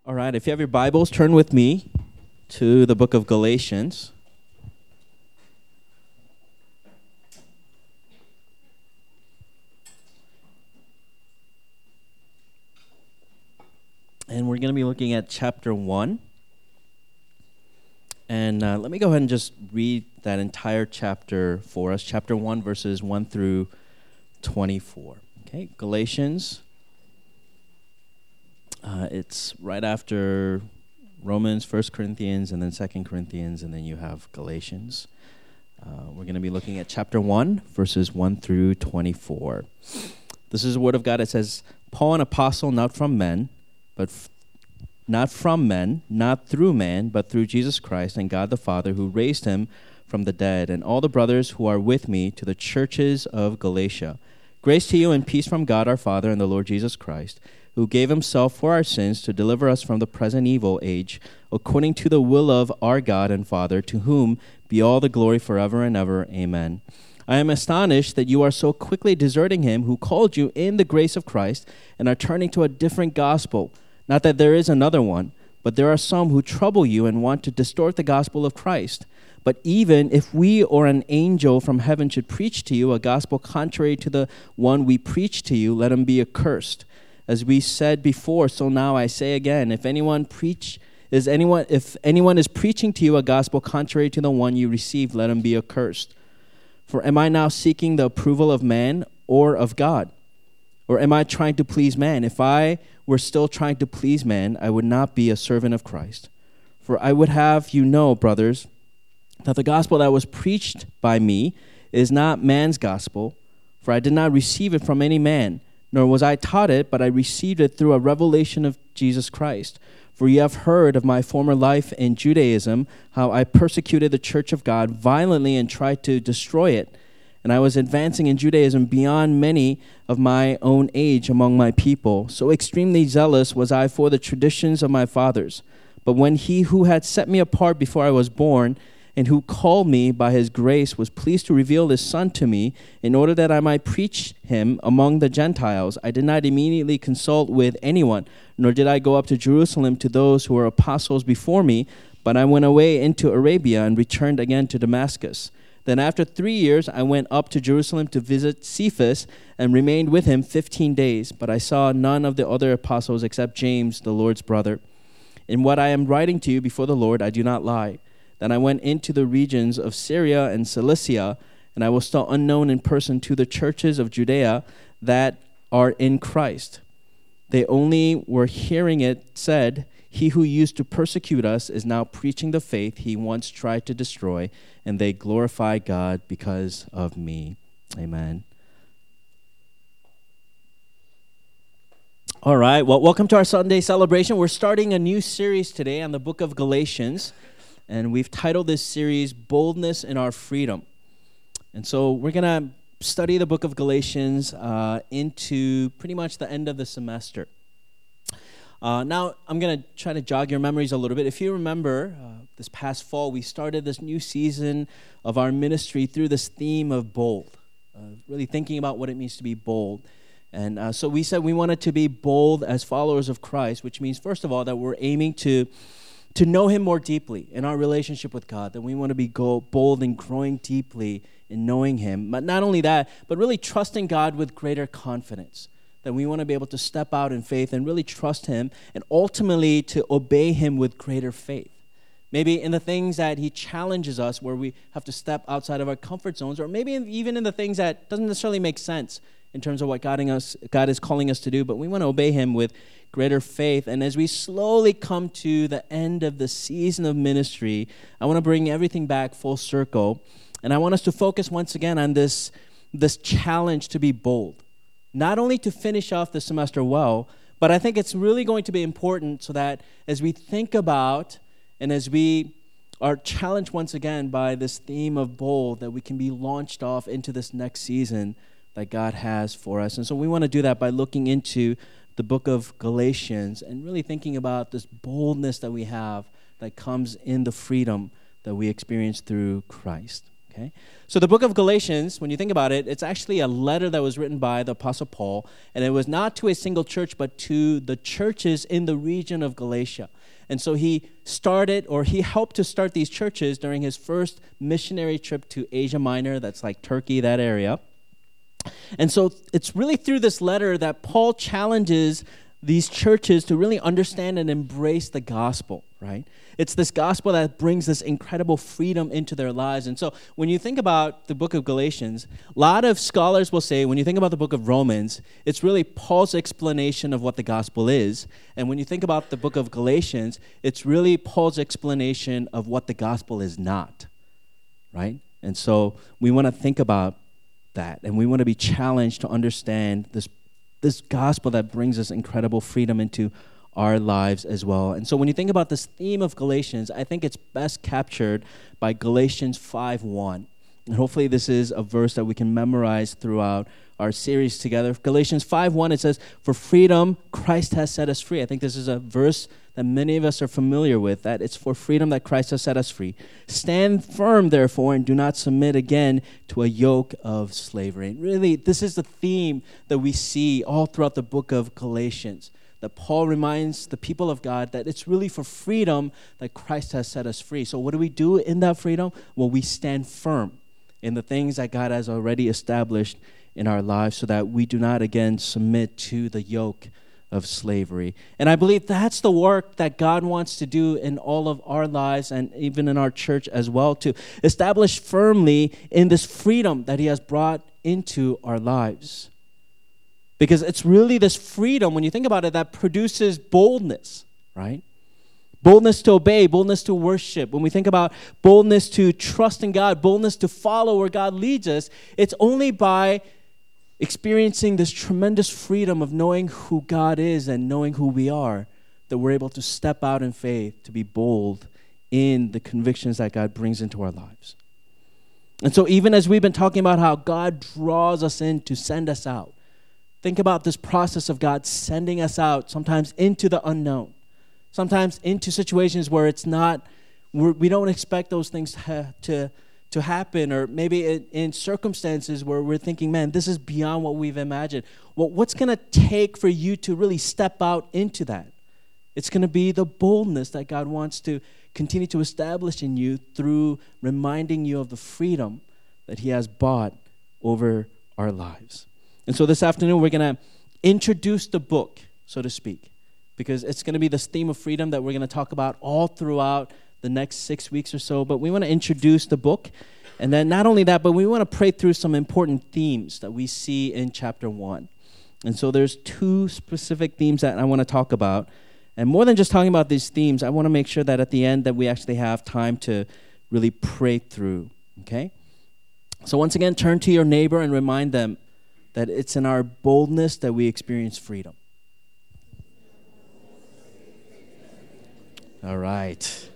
All right, if you have your Bibles, turn with me to the book of Galatians. And we're going to be looking at chapter 1. And let me go ahead and just read that entire chapter for us. Chapter 1, verses 1 through 24. Okay, Galatians. It's right after Romans, 1 Corinthians, and then 2 Corinthians, and then you have Galatians. We're going to be looking at chapter 1, verses 1 through 24. This is the word of God. It says, Paul, an apostle, not from men, not through man, but through Jesus Christ and God the Father, who raised him from the dead, and all the brothers who are with me, to the churches of Galatia. Grace to you and peace from God our Father and the Lord Jesus Christ, who gave himself for our sins to deliver us from the present evil age, according to the will of our God and Father, to whom be all the glory forever and ever. Amen. I am astonished that you are so quickly deserting him who called you in the grace of Christ and are turning to a different gospel. Not that there is another one, but there are some who trouble you and want to distort the gospel of Christ. But even if we or an angel from heaven should preach to you a gospel contrary to the one we preach to you, let him be accursed. As we said before, so now I say again, if anyone is preaching to you a gospel contrary to the one you received, let him be accursed. For am I now seeking the approval of man or of God? Or am I trying to please man? If I were still trying to please man, I would not be a servant of Christ. For I would have you know, brothers, that the gospel that was preached by me is not man's gospel, for I did not receive it from any man, nor was I taught it, but I received it through a revelation of Jesus Christ. For you have heard of my former life in Judaism, how I persecuted the church of God violently and tried to destroy it. And I was advancing in Judaism beyond many of my own age among my people. So extremely zealous was I for the traditions of my fathers. But when he who had set me apart before I was born, and who called me by his grace, was pleased to reveal his Son to me, in order that I might preach him among the Gentiles, I did not immediately consult with anyone, nor did I go up to Jerusalem to those who were apostles before me, but I went away into Arabia and returned again to Damascus. Then after 3 years, I went up to Jerusalem to visit Cephas and remained with him 15 days. But I saw none of the other apostles except James, the Lord's brother. In what I am writing to you before the Lord, I do not lie. Then I went into the regions of Syria and Cilicia, and I was still unknown in person to the churches of Judea that are in Christ. They only were hearing it said, he who used to persecute us is now preaching the faith he once tried to destroy, and they glorify God because of me. Amen. All right, well, welcome to our Sunday celebration. We're starting a new series today on the book of Galatians, and we've titled this series, Boldness in Our Freedom. And so we're going to study the book of Galatians into pretty much the end of the semester. Now, I'm going to try to jog your memories a little bit. If you remember, this past fall, we started this new season of our ministry through this theme of bold, really thinking about what it means to be bold. And so we said we wanted to be bold as followers of Christ, which means, first of all, that we're aiming to know him more deeply in our relationship with God, that we want to be bold and growing deeply in knowing him. But not only that, but really trusting God with greater confidence, that we want to be able to step out in faith and really trust him and ultimately to obey him with greater faith. Maybe in the things that he challenges us where we have to step outside of our comfort zones, or maybe even in the things that doesn't necessarily make sense in terms of what God is calling us to do, but we want to obey him with greater faith. And as we slowly come to the end of the season of ministry, I want to bring everything back full circle, and I want us to focus once again on this challenge to be bold. Not only to finish off the semester well, but I think it's really going to be important so that as we think about and as we are challenged once again by this theme of bold, that we can be launched off into this next season that God has for us. And so we want to do that by looking into the book of Galatians and really thinking about this boldness that we have that comes in the freedom that we experience through Christ. Okay? So the book of Galatians, when you think about it, it's actually a letter that was written by the Apostle Paul, and it was not to a single church, but to the churches in the region of Galatia. And so he helped to start these churches during his first missionary trip to Asia Minor, that's like Turkey, that area. And so it's really through this letter that Paul challenges these churches to really understand and embrace the gospel, right? It's this gospel that brings this incredible freedom into their lives. And so when you think about the book of Galatians, a lot of scholars will say, when you think about the book of Romans, it's really Paul's explanation of what the gospel is. And when you think about the book of Galatians, it's really Paul's explanation of what the gospel is not, right? And so we want to think about that, and we want to be challenged to understand this gospel that brings us incredible freedom into our lives as well. And so when you think about this theme of Galatians, I think it's best captured by Galatians 5:1. And hopefully this is a verse that we can memorize throughout our series together. Galatians 5:1, it says, "For freedom, Christ has set us free." I think this is a verse that many of us are familiar with, that it's for freedom that Christ has set us free. "Stand firm, therefore, and do not submit again to a yoke of slavery." And really, this is the theme that we see all throughout the book of Galatians, that Paul reminds the people of God that it's really for freedom that Christ has set us free. So what do we do in that freedom? Well, we stand firm in the things that God has already established in our lives so that we do not again submit to the yoke of slavery. And I believe that's the work that God wants to do in all of our lives and even in our church as well, to establish firmly in this freedom that he has brought into our lives. Because it's really this freedom, when you think about it, that produces boldness, right? Boldness to obey, boldness to worship. When we think about boldness to trust in God, boldness to follow where God leads us, it's only by experiencing this tremendous freedom of knowing who God is and knowing who we are that we're able to step out in faith, to be bold in the convictions that God brings into our lives. And so even as we've been talking about how God draws us in to send us out, think about this process of God sending us out, sometimes into the unknown, sometimes into situations where we don't expect those things to happen, or maybe in circumstances where we're thinking, man, this is beyond what we've imagined. Well, what's going to take for you to really step out into that? It's going to be the boldness that God wants to continue to establish in you through reminding you of the freedom that he has bought over our lives. And so this afternoon, we're going to introduce the book, so to speak, because it's going to be this theme of freedom that we're going to talk about all throughout the next 6 weeks or so. But we want to introduce the book. And then not only that, but we want to pray through some important themes that we see in chapter 1. And so there's 2 specific themes that I want to talk about. And more than just talking about these themes, I want to make sure that at the end that we actually have time to really pray through, okay? So once again, turn to your neighbor and remind them that it's in our boldness that we experience freedom. All right.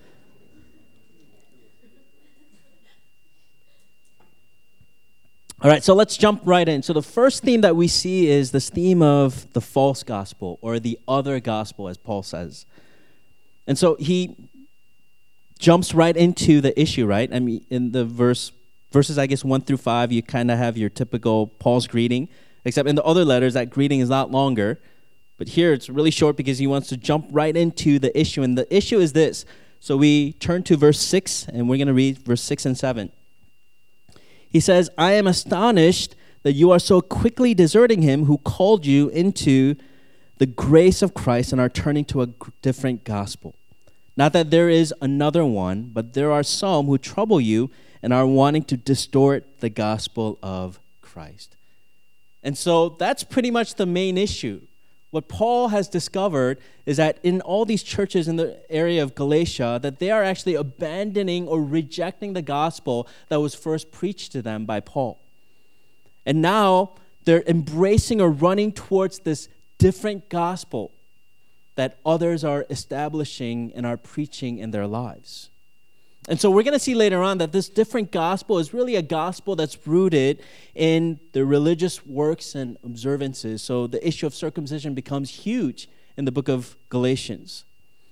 All right, so let's jump right in. So the first theme that we see is this theme of the false gospel, or the other gospel, as Paul says. And so he jumps right into the issue, right? I mean, in the verses, I guess, 1 through 5, you kind of have your typical Paul's greeting, except in the other letters, that greeting is a lot longer. But here, it's really short because he wants to jump right into the issue. And the issue is this. So we turn to verse 6, and we're going to read verse 6 and 7. He says, "I am astonished that you are so quickly deserting him who called you into the grace of Christ and are turning to a different gospel. Not that there is another one, but there are some who trouble you and are wanting to distort the gospel of Christ." And so that's pretty much the main issue. What Paul has discovered is that in all these churches in the area of Galatia, that they are actually abandoning or rejecting the gospel that was first preached to them by Paul. And now they're embracing or running towards this different gospel that others are establishing and are preaching in their lives. And so we're going to see later on that this different gospel is really a gospel that's rooted in the religious works and observances. So the issue of circumcision becomes huge in the book of Galatians.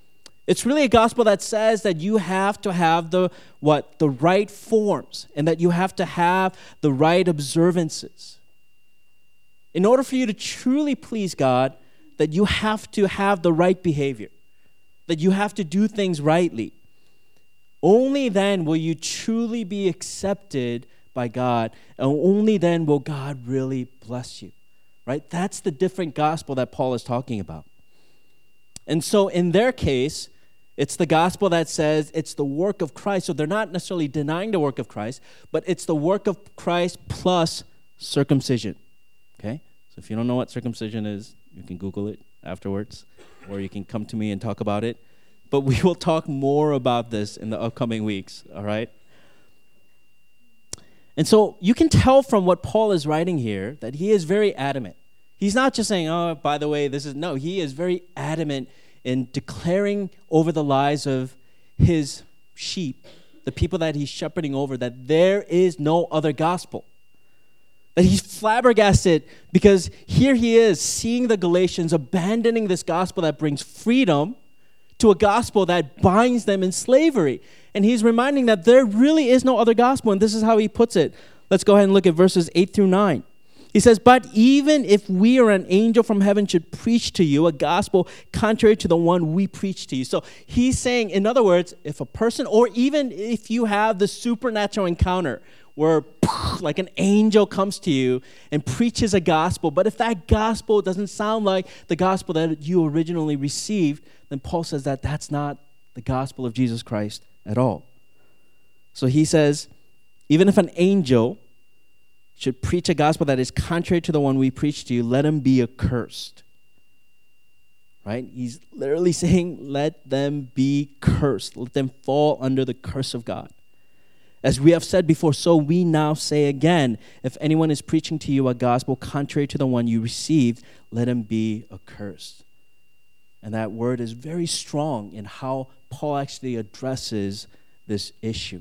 It's really a gospel that says that you have to have the right forms and that you have to have the right observances. In order for you to truly please God, that you have to have the right behavior, that you have to do things rightly. Only then will you truly be accepted by God, and only then will God really bless you, right? That's the different gospel that Paul is talking about. And so in their case, it's the gospel that says it's the work of Christ. So they're not necessarily denying the work of Christ, but it's the work of Christ plus circumcision, okay? So if you don't know what circumcision is, you can Google it afterwards, or you can come to me and talk about it. But we will talk more about this in the upcoming weeks, all right? And so you can tell from what Paul is writing here that he is very adamant. He's not just saying, oh, by the way, no, he is very adamant in declaring over the lives of his sheep, the people that he's shepherding over, that there is no other gospel. That he's flabbergasted because here he is seeing the Galatians abandoning this gospel that brings freedom to a gospel that binds them in slavery. And he's reminding that there really is no other gospel, and this is how he puts it. Let's go ahead and look at verses 8 through 9. He says, but even if we or an angel from heaven should preach to you a gospel contrary to the one we preach to you. So he's saying, in other words, if a person, or even if you have the supernatural encounter where like an angel comes to you and preaches a gospel, but if that gospel doesn't sound like the gospel that you originally received, then Paul says that that's not the gospel of Jesus Christ at all. So he says, even if an angel should preach a gospel that is contrary to the one we preach to you, let him be accursed. Right? He's literally saying, let them be cursed. Let them fall under the curse of God. As we have said before, so we now say again, if anyone is preaching to you a gospel contrary to the one you received, let him be accursed. And that word is very strong in how Paul actually addresses this issue.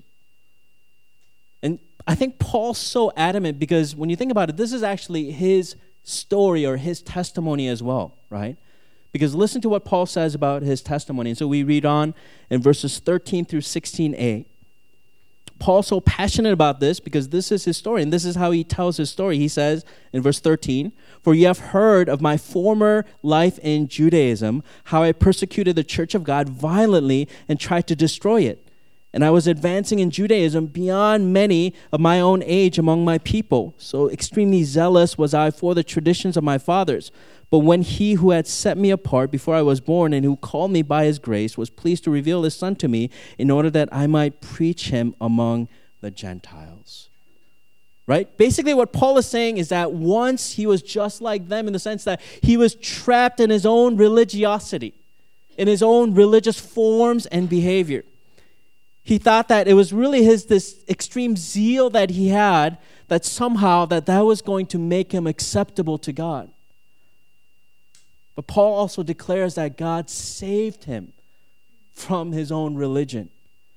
And I think Paul's so adamant because when you think about it, this is actually his story or his testimony as well, right? Because listen to what Paul says about his testimony. And so we read on in verses 13 through 16a. Paul's so passionate about this because this is his story, and this is how he tells his story. He says in verse 13, for you have heard of my former life in Judaism, how I persecuted the church of God violently and tried to destroy it. And I was advancing in Judaism beyond many of my own age among my people. So extremely zealous was I for the traditions of my fathers. But when he who had set me apart before I was born and who called me by his grace was pleased to reveal his son to me in order that I might preach him among the Gentiles. Right? Basically what Paul is saying is that once he was just like them in the sense that he was trapped in his own religiosity, in his own religious forms and behavior. He thought that it was really this extreme zeal that he had that somehow that was going to make him acceptable to God. But Paul also declares that God saved him from his own religion.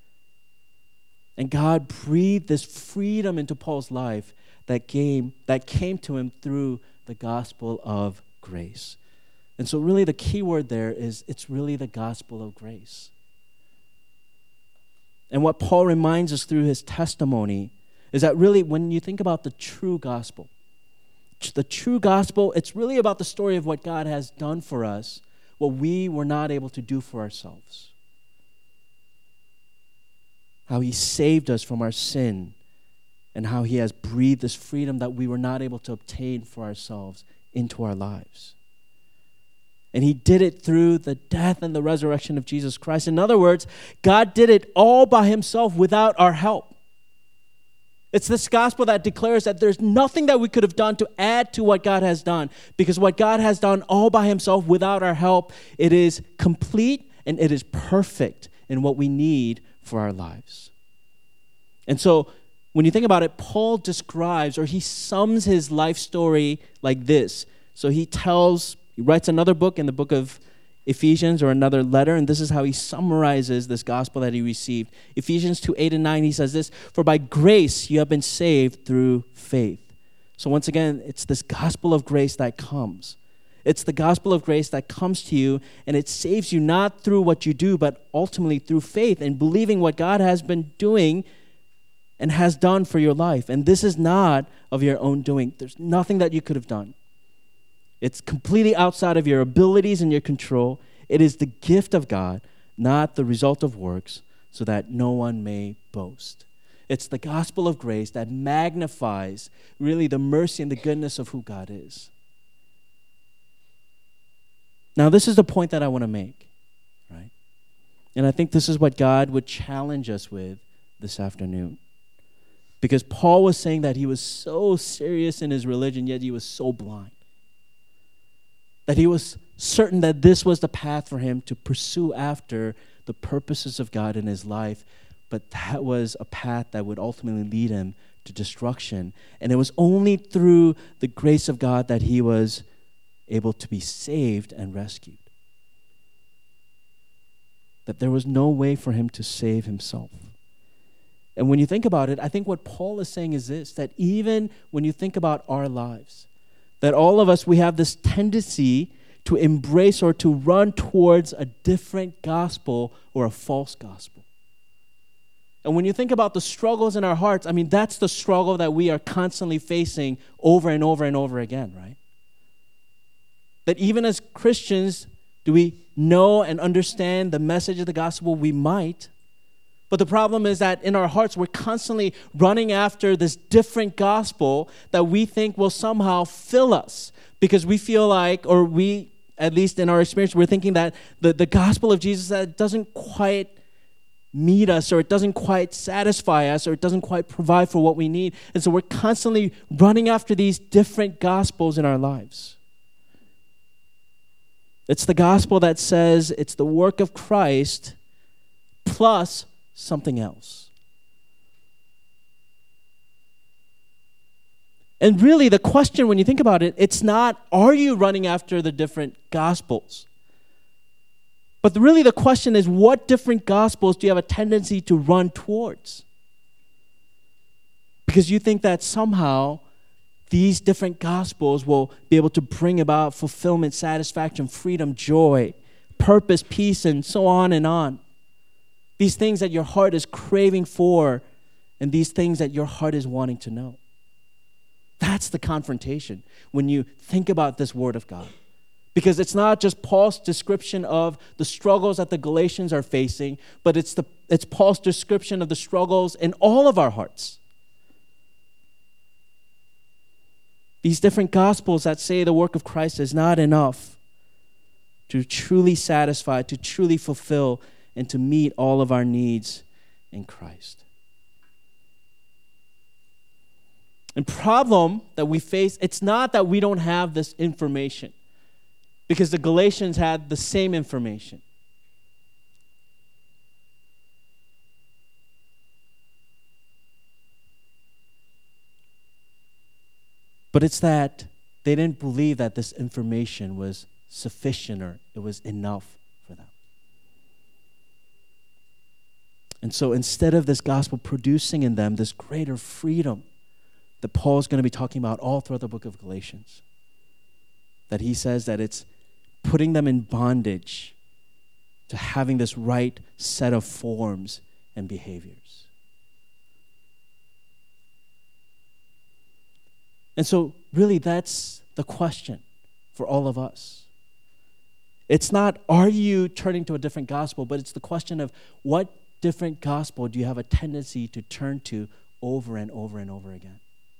And God breathed this freedom into Paul's life that came to him through the gospel of grace. And so really the key word there is it's really the gospel of grace. And what Paul reminds us through his testimony is that really when you think about the true gospel, it's really about the story of what God has done for us, what we were not able to do for ourselves. How he saved us from our sin and how he has breathed this freedom that we were not able to obtain for ourselves into our lives. And he did it through the death and the resurrection of Jesus Christ. In other words, God did it all by himself without our help. It's this gospel that declares that there's nothing that we could have done to add to what God has done. Because what God has done all by himself without our help, it is complete and it is perfect in what we need for our lives. And so when you think about it, Paul describes or he sums his life story like this. So he writes another book in the book of Ephesians or another letter, and this is how he summarizes this gospel that he received. Ephesians 2:8-9, he says this, for by grace you have been saved through faith. So once again, it's this gospel of grace that comes. It's the gospel of grace that comes to you, and it saves you not through what you do, but ultimately through faith and believing what God has been doing and has done for your life. And this is not of your own doing. There's nothing that you could have done. It's completely outside of your abilities and your control. It is the gift of God, not the result of works, so that no one may boast. It's the gospel of grace that magnifies really the mercy and the goodness of who God is. Now, this is the point that I want to make, right? And I think this is what God would challenge us with this afternoon. Because Paul was saying that he was so serious in his religion, yet he was so blind. That he was certain that this was the path for him to pursue after the purposes of God in his life, but that was a path that would ultimately lead him to destruction. And it was only through the grace of God that he was able to be saved and rescued. That there was no way for him to save himself. And when you think about it, I think what Paul is saying is this, that even when you think about our lives, that all of us, we have this tendency to embrace or to run towards a different gospel or a false gospel. And when you think about the struggles in our hearts, I mean, that's the struggle that we are constantly facing over and over and over again, right? That even as Christians, do we know and understand the message of the gospel? We might. But the problem is that in our hearts, we're constantly running after this different gospel that we think will somehow fill us. Because we feel like, or we, at least in our experience, we're thinking that the gospel of Jesus that doesn't quite meet us, or it doesn't quite satisfy us, or it doesn't quite provide for what we need. And so we're constantly running after these different gospels in our lives. It's the gospel that says it's the work of Christ plus something else. And really the question, when you think about it, it's not, are you running after the different gospels? But really the question is, what different gospels do you have a tendency to run towards? Because you think that somehow these different gospels will be able to bring about fulfillment, satisfaction, freedom, joy, purpose, peace, and so on and on. These things that your heart is craving for, and these things that your heart is wanting to know. That's the confrontation when you think about this word of God. Because it's not just Paul's description of the struggles that the Galatians are facing, but it's Paul's description of the struggles in all of our hearts. These different gospels that say the work of Christ is not enough to truly satisfy, to truly fulfill, and to meet all of our needs in Christ. And problem that we face, it's not that we don't have this information, because the Galatians had the same information. But it's that they didn't believe that this information was sufficient or it was enough for them. And so instead of this gospel producing in them this greater freedom that Paul's going to be talking about all throughout the book of Galatians, that he says that it's putting them in bondage to having this right set of forms and behaviors. And so really that's the question for all of us. It's not, are you turning to a different gospel, but it's the question of what different gospel do you have a tendency to turn to over and over and over again?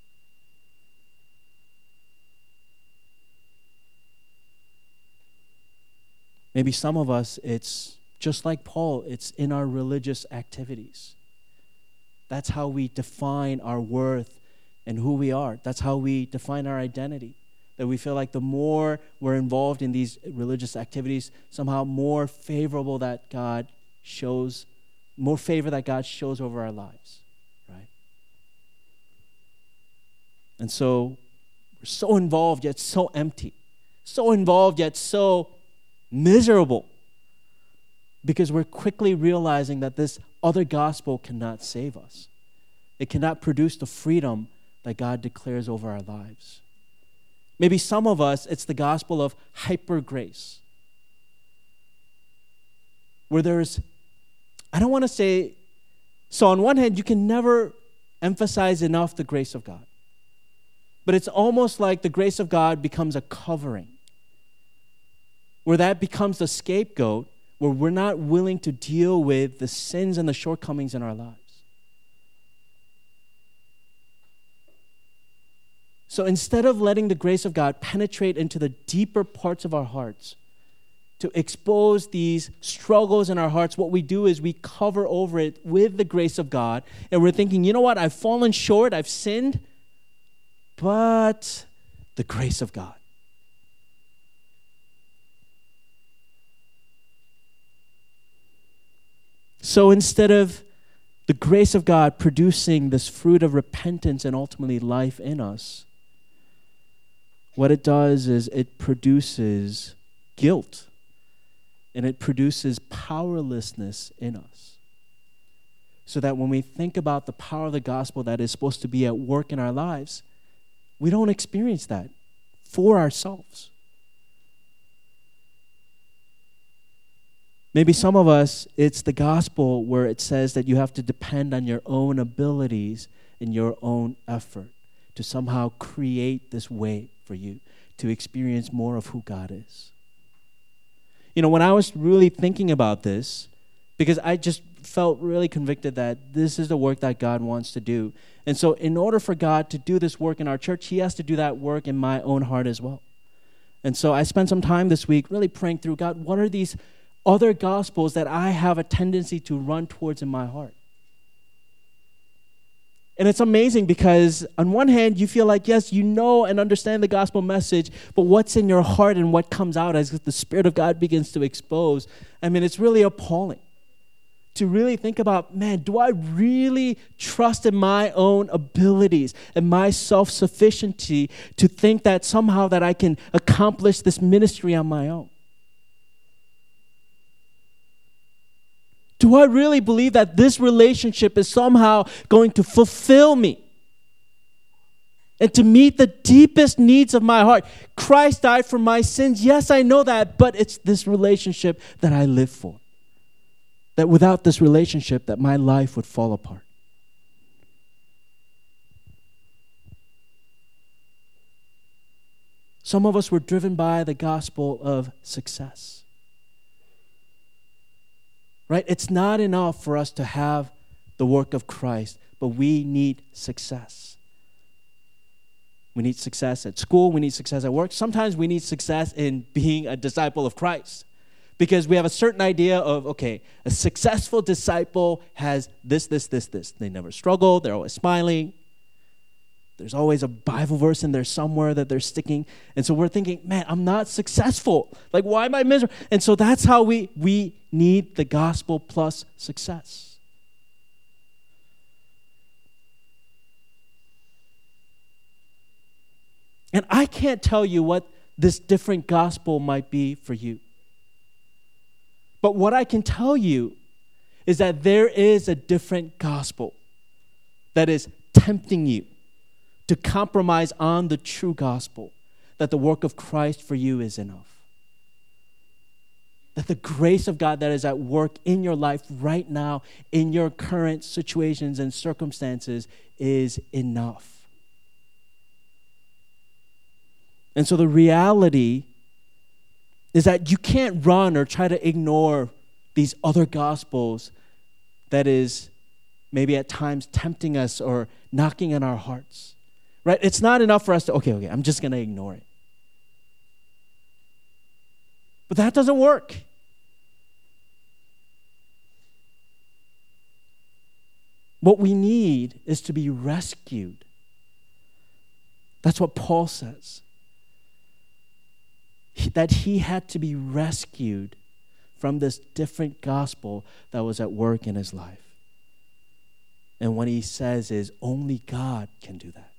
Maybe some of us, it's just like Paul, it's in our religious activities. That's how we define our worth and who we are. That's how we define our identity. That we feel like the more we're involved in these religious activities, somehow more favorable that God shows, more favor that God shows over our lives, right? And so we're so involved yet so empty. So involved yet so miserable, because we're quickly realizing that this other gospel cannot save us. It cannot produce the freedom that God declares over our lives. Maybe some of us, it's the gospel of hyper grace, where I don't want to say, so on one hand, you can never emphasize enough the grace of God. But it's almost like the grace of God becomes a covering, where that becomes the scapegoat, where we're not willing to deal with the sins and the shortcomings in our lives. So instead of letting the grace of God penetrate into the deeper parts of our hearts, to expose these struggles in our hearts, what we do is we cover over it with the grace of God, and we're thinking, you know what, I've fallen short, I've sinned, but the grace of God. So instead of the grace of God producing this fruit of repentance and ultimately life in us, what it does is it produces guilt, and it produces powerlessness in us. So that when we think about the power of the gospel that is supposed to be at work in our lives, we don't experience that for ourselves. Maybe some of us, it's the gospel where it says that you have to depend on your own abilities and your own effort to somehow create this way for you to experience more of who God is. You know, when I was really thinking about this, because I just felt really convicted that this is the work that God wants to do. And so in order for God to do this work in our church, he has to do that work in my own heart as well. And so I spent some time this week really praying through, God, what are these other gospels that I have a tendency to run towards in my heart? And it's amazing because on one hand, you feel like, yes, you know and understand the gospel message, but what's in your heart and what comes out as the Spirit of God begins to expose, I mean, it's really appalling to really think about, man, do I really trust in my own abilities and my self-sufficiency to think that somehow that I can accomplish this ministry on my own? Do I really believe that this relationship is somehow going to fulfill me and to meet the deepest needs of my heart? Christ died for my sins. Yes, I know that, but it's this relationship that I live for. That without this relationship, that my life would fall apart. Some of us were driven by the gospel of success. Right? It's not enough for us to have the work of Christ, but we need success. We need success at school. We need success at work. Sometimes we need success in being a disciple of Christ because we have a certain idea of, okay, a successful disciple has this. They never struggle. They're always smiling. There's always a Bible verse in there somewhere that they're sticking. And so we're thinking, man, I'm not successful. Like, why am I miserable? And so that's how we need the gospel plus success. And I can't tell you what this different gospel might be for you. But what I can tell you is that there is a different gospel that is tempting you to compromise on the true gospel, that the work of Christ for you is enough. That the grace of God that is at work in your life right now, in your current situations and circumstances, is enough. And so the reality is that you can't run or try to ignore these other gospels that is maybe at times tempting us or knocking on our hearts. Right? It's not enough for us to, okay, I'm just going to ignore it. But that doesn't work. What we need is to be rescued. That's what Paul says. That he had to be rescued from this different gospel that was at work in his life. And what he says is only God can do that.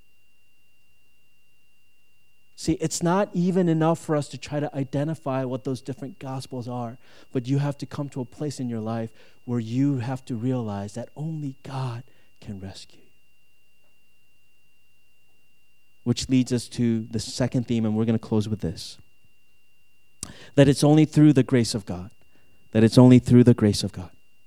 See, it's not even enough for us to try to identify what those different gospels are, but you have to come to a place in your life where you have to realize that only God can rescue you. which leads us to the second theme, and we're going to close with this. That it's only through the grace of God. That it's only through the grace of God.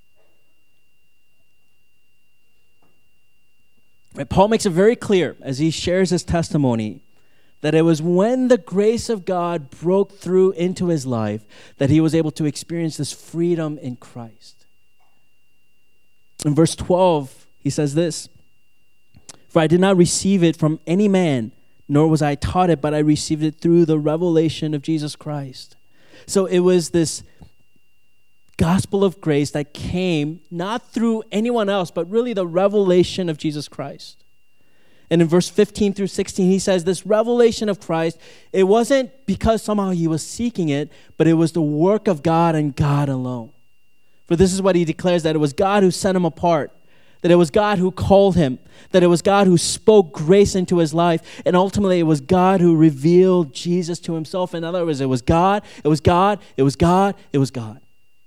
Right, Paul makes it very clear as he shares his testimony that it was when the grace of God broke through into his life that he was able to experience this freedom in Christ. In verse 12, he says this, "For I did not receive it from any man, nor was I taught it, but I received it through the revelation of Jesus Christ." So it was this gospel of grace that came not through anyone else, but really the revelation of Jesus Christ. And in verse 15 through 16, he says this revelation of Christ, it wasn't because somehow he was seeking it, but it was the work of God and God alone. For this is what he declares, that it was God who set him apart, that it was God who called him, that it was God who spoke grace into his life, and ultimately it was God who revealed Jesus to himself. In other words, it was God, it was God, it was God, it was God.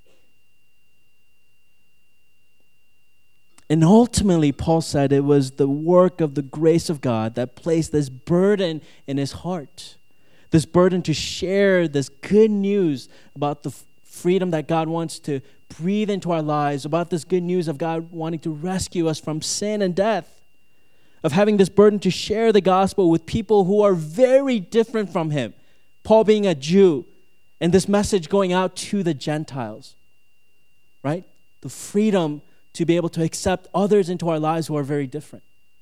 And ultimately, Paul said it was the work of the grace of God that placed this burden in his heart, this burden to share this good news about the freedom that God wants to breathe into our lives, about this good news of God wanting to rescue us from sin and death, of having this burden to share the gospel with people who are very different from him, Paul being a Jew, and this message going out to the Gentiles, right? The freedom to be able to accept others into our lives who are very different.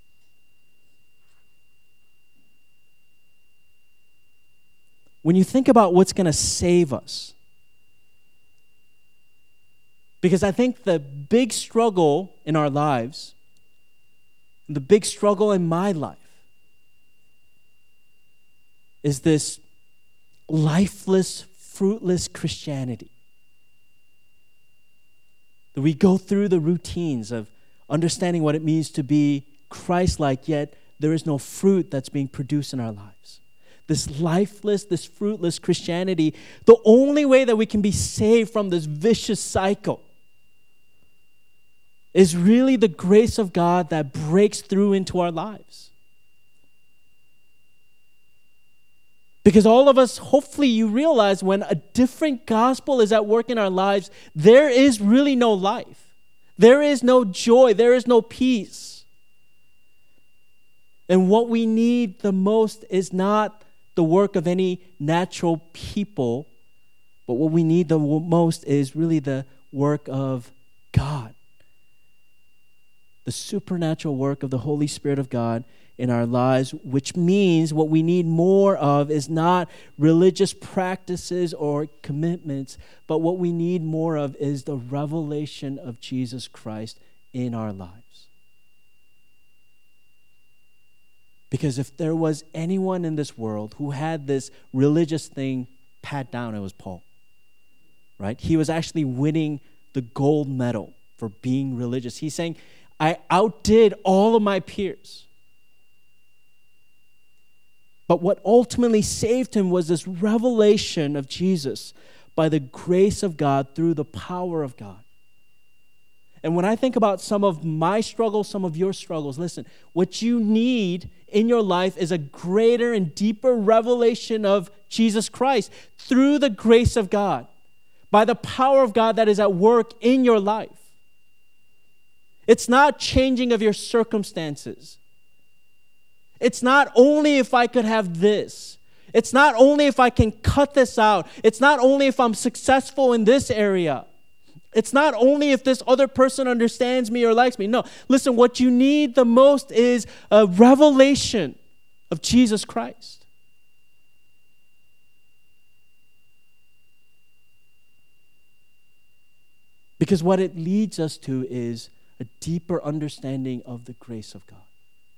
When you think about what's going to save us, because I think the big struggle in our lives, the big struggle in my life, is this lifeless, fruitless Christianity. That we go through the routines of understanding what it means to be Christ-like, yet there is no fruit that's being produced in our lives. This lifeless, this fruitless Christianity, the only way that we can be saved from this vicious cycle is really the grace of God that breaks through into our lives. Because all of us, hopefully you realize when a different gospel is at work in our lives, there is really no life. There is no joy. There is no peace. And what we need the most is not the work of any natural people, but what we need the most is really the work of God. The supernatural work of the Holy Spirit of God in our lives, which means what we need more of is not religious practices or commitments, but what we need more of is the revelation of Jesus Christ in our lives. Because if there was anyone in this world who had this religious thing pat down, it was Paul, right? He was actually winning the gold medal for being religious. He's saying, I outdid all of my peers. But what ultimately saved him was this revelation of Jesus by the grace of God through the power of God. And when I think about some of my struggles, some of your struggles, listen, what you need in your life is a greater and deeper revelation of Jesus Christ through the grace of God, by the power of God that is at work in your life. It's not changing of your circumstances. It's not only if I could have this. It's not only if I can cut this out. It's not only if I'm successful in this area. It's not only if this other person understands me or likes me. No, listen, what you need the most is a revelation of Jesus Christ. Because what it leads us to is a deeper understanding of the grace of God.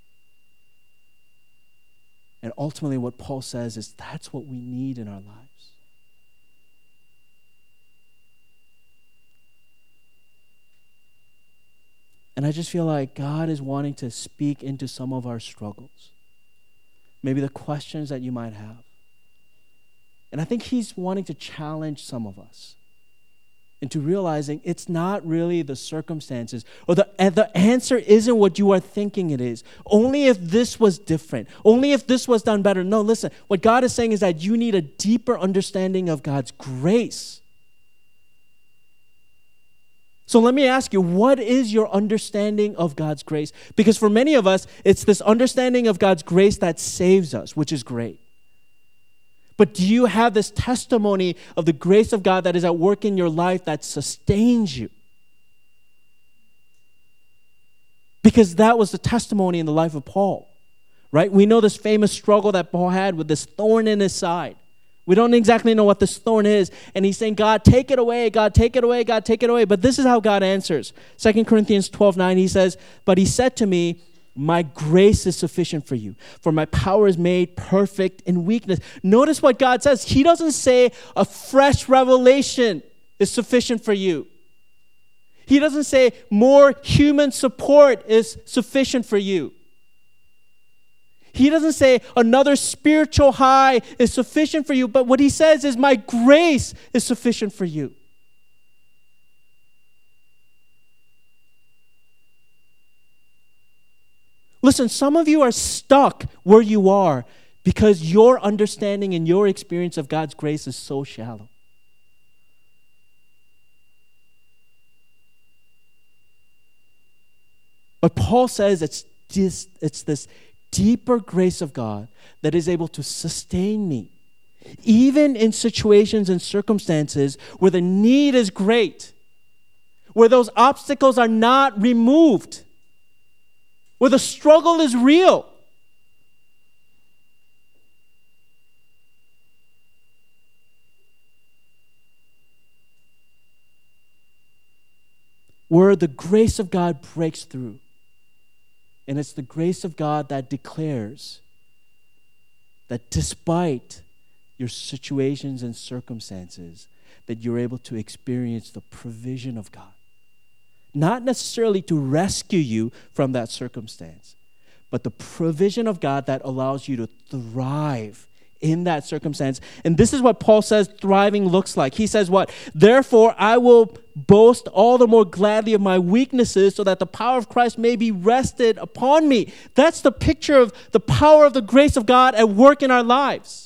And ultimately what Paul says is that's what we need in our lives. And I just feel like God is wanting to speak into some of our struggles. Maybe the questions that you might have. And I think he's wanting to challenge some of us. into realizing it's not really the circumstances, or the answer isn't what you are thinking it is. Only if this was different, only if this was done better. No, listen, what God is saying is that you need a deeper understanding of God's grace. So let me ask you, what is your understanding of God's grace? Because for many of us, it's this understanding of God's grace that saves us, which is great. But do you have this testimony of the grace of God that is at work in your life that sustains you? Because that was the testimony in the life of Paul, right? We know this famous struggle that Paul had with this thorn in his side. We don't exactly know what this thorn is. And he's saying, God, take it away. God, take it away. God, take it away. But this is how God answers. 2 Corinthians 12:9, he says, but he said to me, my grace is sufficient for you, for my power is made perfect in weakness. Notice what God says. He doesn't say a fresh revelation is sufficient for you. He doesn't say more human support is sufficient for you. He doesn't say another spiritual high is sufficient for you. But what he says is my grace is sufficient for you. Listen, some of you are stuck where you are because your understanding and your experience of God's grace is so shallow. But Paul says it's this deeper grace of God that is able to sustain me, even in situations and circumstances where the need is great, where those obstacles are not removed, where the struggle is real. Where the grace of God breaks through. And it's the grace of God that declares that despite your situations and circumstances, that you're able to experience the provision of God. Not necessarily to rescue you from that circumstance, but the provision of God that allows you to thrive in that circumstance. And this is what Paul says thriving looks like. He says what? Therefore, I will boast all the more gladly of my weaknesses so that the power of Christ may be rested upon me. That's the picture of the power of the grace of God at work in our lives.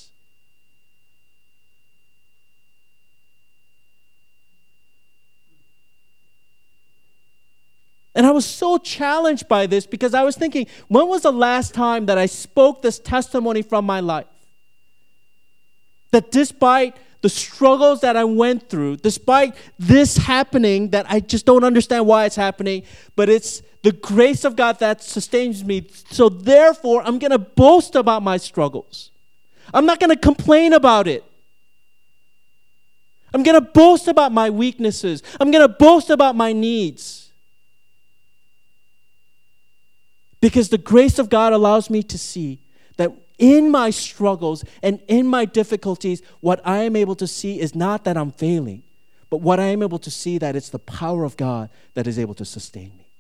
And I was so challenged by this because I was thinking, when was the last time that I spoke this testimony from my life? That despite the struggles that I went through, despite this happening, that I just don't understand why it's happening, but it's the grace of God that sustains me. So therefore, I'm going to boast about my struggles. I'm not going to complain about it. I'm going to boast about my weaknesses. I'm going to boast about my needs. Because the grace of God allows me to see that in my struggles and in my difficulties, what I am able to see is not that I'm failing, but what I am able to see that it's the power of God that is able to sustain me.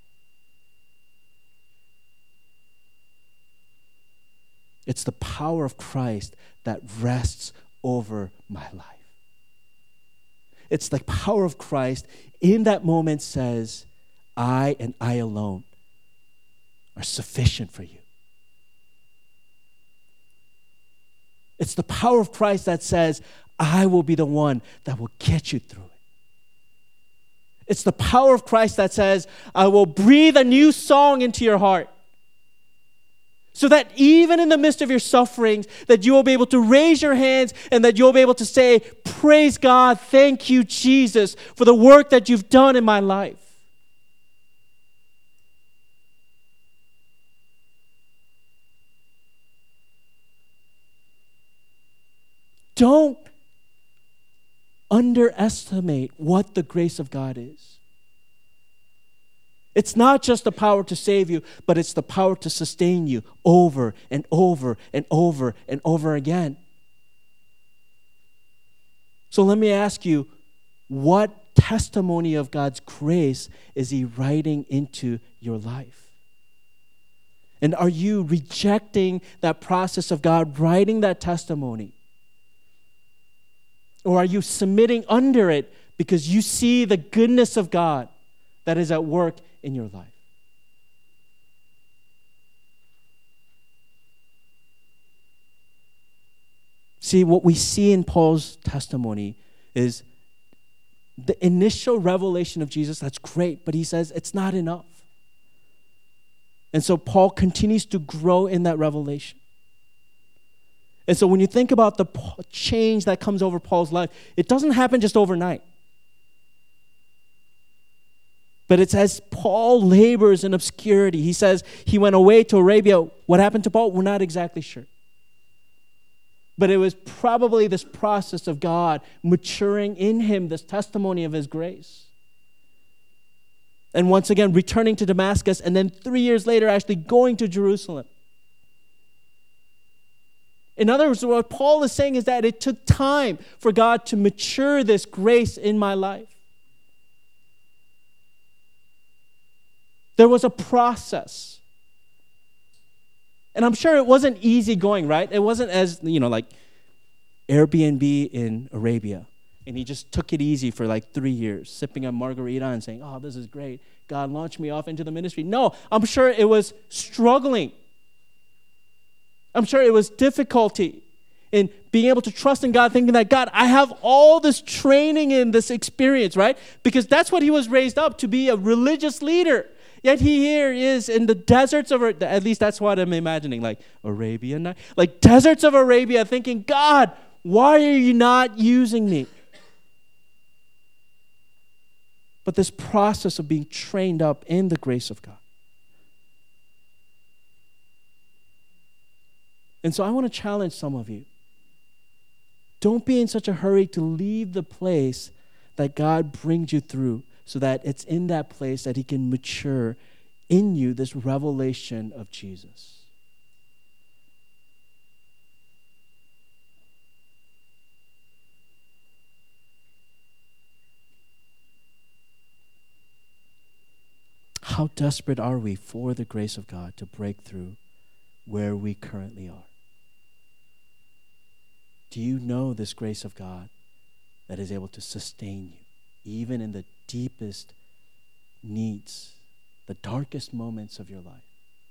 It's the power of Christ that rests over my life. It's the power of Christ in that moment says, I and I alone are sufficient for you. It's the power of Christ that says, I will be the one that will get you through it. It's the power of Christ that says, I will breathe a new song into your heart. So that even in the midst of your sufferings, that you will be able to raise your hands and that you'll be able to say, praise God, thank you, Jesus, for the work that you've done in my life. Don't underestimate what the grace of God is. It's not just the power to save you, but it's the power to sustain you over and over and over and over again. So let me ask you, what testimony of God's grace is He writing into your life? And are you rejecting that process of God writing that testimony? Or are you submitting under it because you see the goodness of God that is at work in your life. See, what we see in Paul's testimony is the initial revelation of Jesus. That's great, but he says it's not enough. And so Paul continues to grow in that revelation. And so when you think about the change that comes over Paul's life, it doesn't happen just overnight. But it's as Paul labors in obscurity. He says he went away to Arabia. What happened to Paul? We're not exactly sure. But it was probably this process of God maturing in him, this testimony of his grace. And once again, returning to Damascus, and then 3 years later, actually going to Jerusalem. In other words, what Paul is saying is that it took time for God to mature this grace in my life. There was a process. And I'm sure it wasn't easy going, right? It wasn't as, like Airbnb in Arabia. And he just took it easy for like 3 years, sipping a margarita and saying, oh, this is great. God launched me off into the ministry. No, I'm sure it was struggling. I'm sure it was difficulty in being able to trust in God, thinking that, God, I have all this training in this experience, right? Because that's what he was raised up to be, a religious leader. Yet he here is in the deserts of, at least that's what I'm imagining, like Arabia, like deserts of Arabia, thinking, God, why are you not using me? But this process of being trained up in the grace of God. And so I want to challenge some of you. Don't be in such a hurry to leave the place that God brings you through, so that it's in that place that he can mature in you this revelation of Jesus. How desperate are we for the grace of God to break through where we currently are? Do you know this grace of God that is able to sustain you even in the deepest needs, the darkest moments of your life?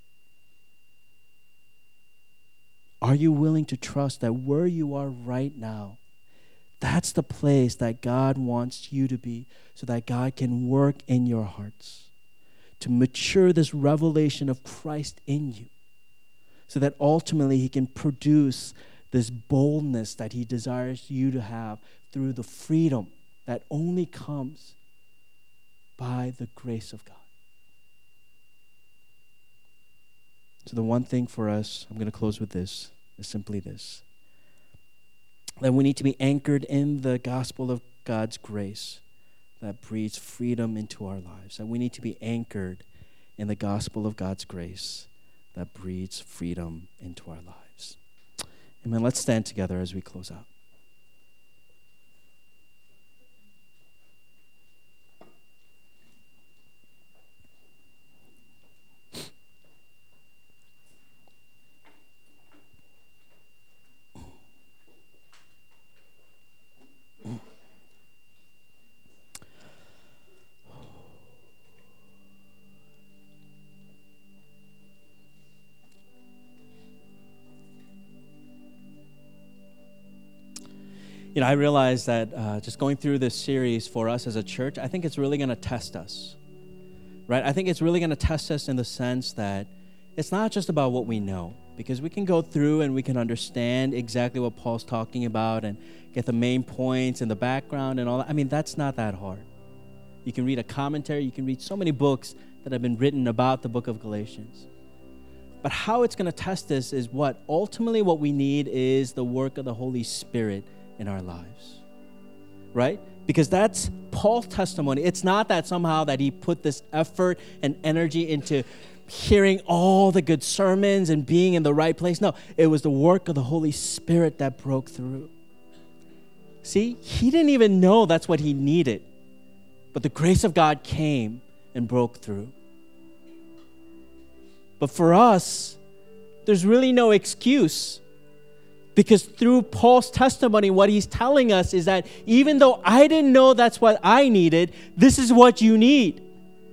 Are you willing to trust that where you are right now, that's the place that God wants you to be, so that God can work in your hearts to mature this revelation of Christ in you, so that ultimately he can produce this boldness that he desires you to have through the freedom that only comes by the grace of God. So the one thing for us, I'm going to close with this, is simply this: that we need to be anchored in the gospel of God's grace that breathes freedom into our lives. That we need to be anchored in the gospel of God's grace that breathes freedom into our lives. Amen. Let's stand together as we close out. I realize that just going through this series for us as a church, I think it's really going to test us, right? I think it's really going to test us in the sense that it's not just about what we know, because we can go through and we can understand exactly what Paul's talking about and get the main points and the background and all that. I mean, that's not that hard. You can read a commentary. You can read so many books that have been written about the book of Galatians. But how it's going to test this is what? Ultimately, what we need is the work of the Holy Spirit in our lives, right? Because that's Paul's testimony. It's not that somehow that he put this effort and energy into hearing all the good sermons and being in the right place. No, it was the work of the Holy Spirit that broke through. See, he didn't even know that's what he needed, but the grace of God came and broke through. But for us, there's really no excuse Because through Paul's testimony, what he's telling us is that even though I didn't know that's what I needed, this is what you need.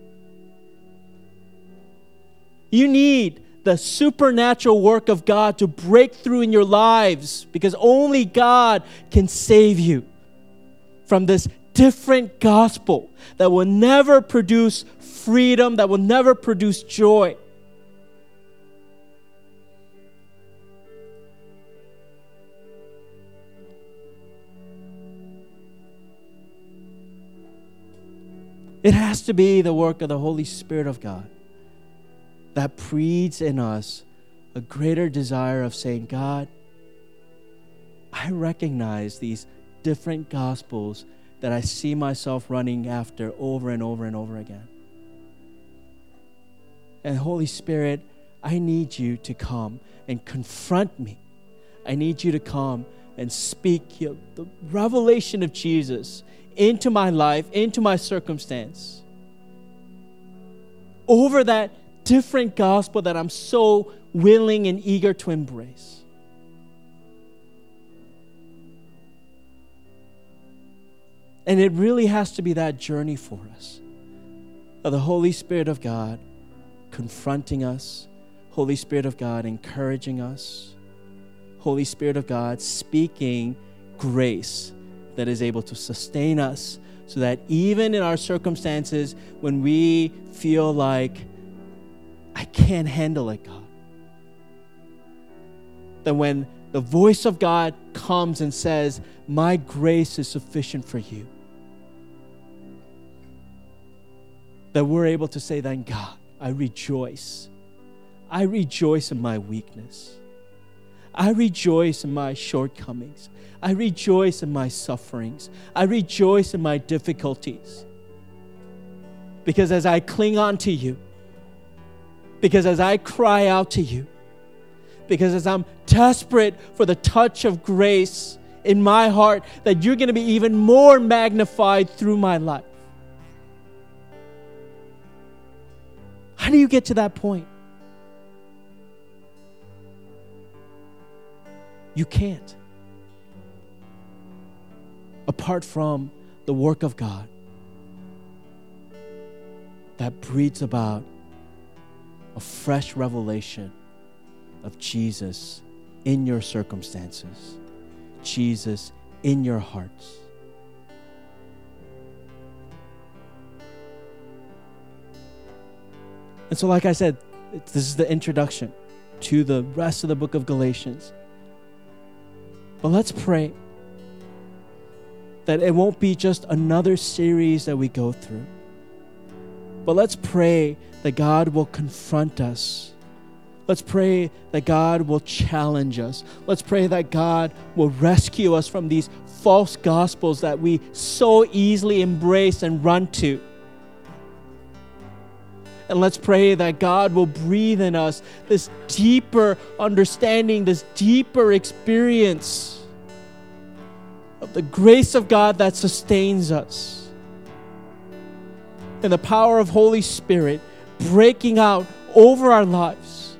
You need the supernatural work of God to break through in your lives, because only God can save you from this different gospel that will never produce freedom, that will never produce joy. It has to be the work of the Holy Spirit of God that breeds in us a greater desire of saying, God, I recognize these different gospels that I see myself running after over and over and over again. And Holy Spirit, I need you to come and confront me. I need you to come and speak the revelation of Jesus into my life, into my circumstance, over that different gospel that I'm so willing and eager to embrace. And it really has to be that journey for us, of the Holy Spirit of God confronting us, Holy Spirit of God encouraging us, Holy Spirit of God speaking grace that is able to sustain us, so that even in our circumstances when we feel like I can't handle it, God, that when the voice of God comes and says, my grace is sufficient for you, that we're able to say, then God, I rejoice. I rejoice in my weakness. I rejoice in my shortcomings. I rejoice in my sufferings. I rejoice in my difficulties. Because as I cling on to you, because as I cry out to you, because as I'm desperate for the touch of grace in my heart, that you're going to be even more magnified through my life. How do you get to that point? You can't. Apart from the work of God that breeds about a fresh revelation of Jesus in your circumstances, Jesus in your hearts. And so, like I said, this is the introduction to the rest of the book of Galatians. But let's pray that it won't be just another series that we go through. But let's pray that God will confront us. Let's pray that God will challenge us. Let's pray that God will rescue us from these false gospels that we so easily embrace and run to. And let's pray that God will breathe in us this deeper understanding, this deeper experience of the grace of God that sustains us. And the power of Holy Spirit breaking out over our lives,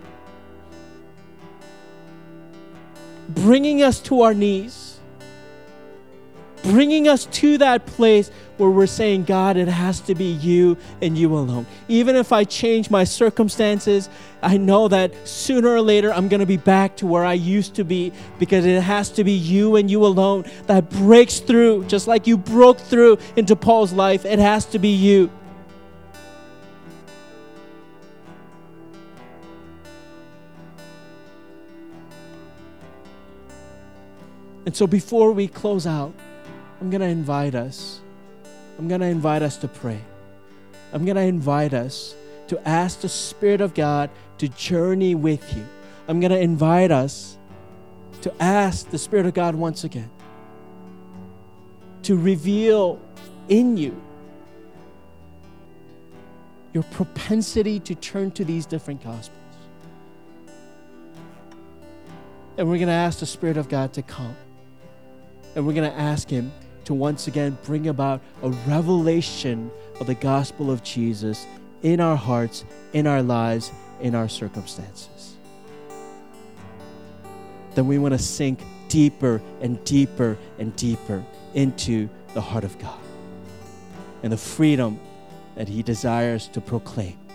bringing us to our knees, bringing us to that place where we're saying, God, it has to be you and you alone. Even if I change my circumstances, I know that sooner or later I'm going to be back to where I used to be, because it has to be you and you alone that breaks through. Just like you broke through into Paul's life, it has to be you. And so before we close out, I'm going to invite us to pray. I'm going to invite us to ask the Spirit of God to journey with you. I'm going to invite us to ask the Spirit of God once again to reveal in you your propensity to turn to these different gospels. And we're going to ask the Spirit of God to come. And we're going to ask Him to once again bring about a revelation of the gospel of Jesus in our hearts, in our lives, in our circumstances. then we want to sink deeper and deeper and deeper into the heart of God and the freedom that He desires to proclaim.